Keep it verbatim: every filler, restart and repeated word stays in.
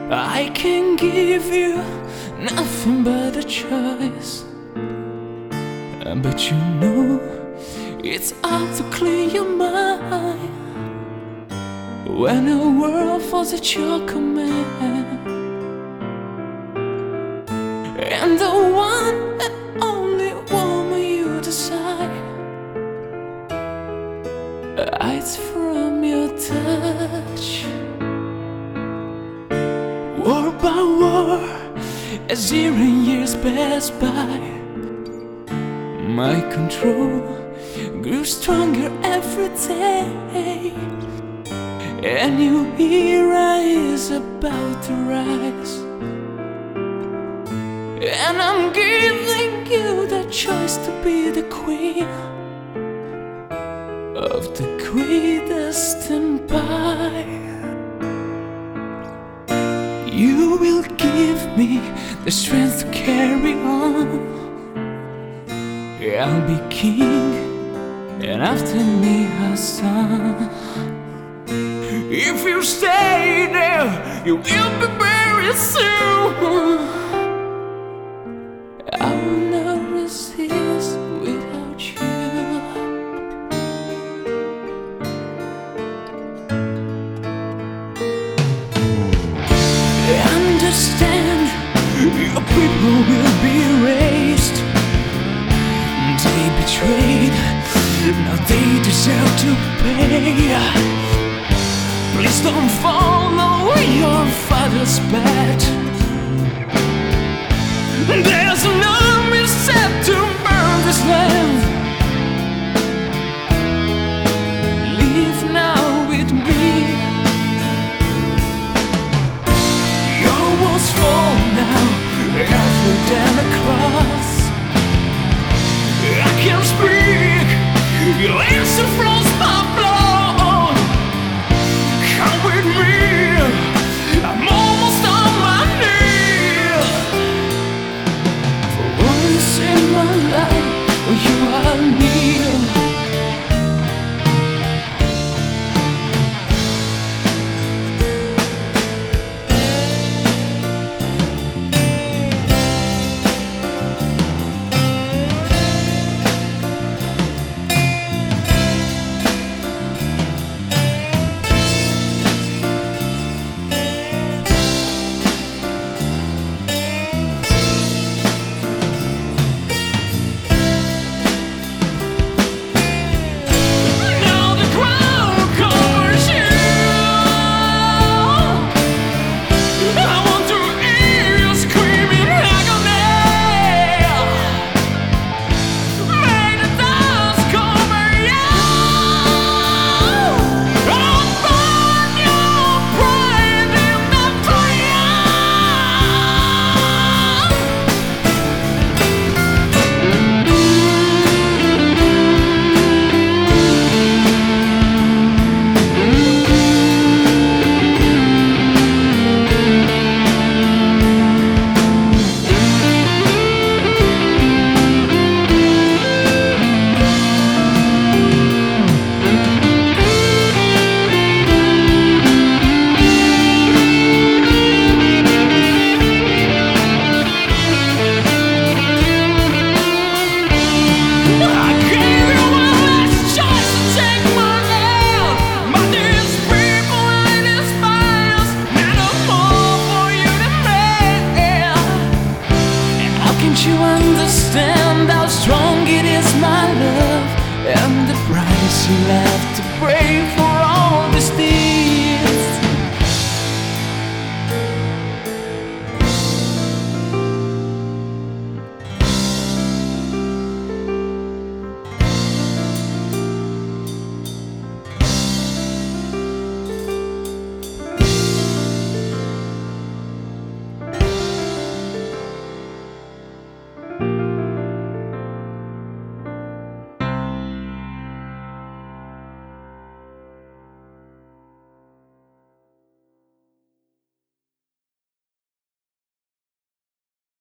I can give you nothing but a choice, but you know it's hard to clear your mind when the world falls at your command, and the one and only woman you desire hides from your touch. War by war, as year and years pass by, my control grew stronger every day. A new era is about to rise, and I'm giving you the choice to be the queen of the greatest empire. You will give me the strength to carry on. I'll be king, and after me a son. If you stay there, you will be buried soon. I will not resist without you. Understand, your people will be erased. They betrayed, now they deserve to pay. Please don't follow your father's path. There's an army set to burn this land. Live now with me. Your walls fall now, after than a cross. I can speak, your answer froze my blood. Come with me, I'm almost on my knees. For once in my life, you are near. Can't you understand how strong it is, my love, and the price you left?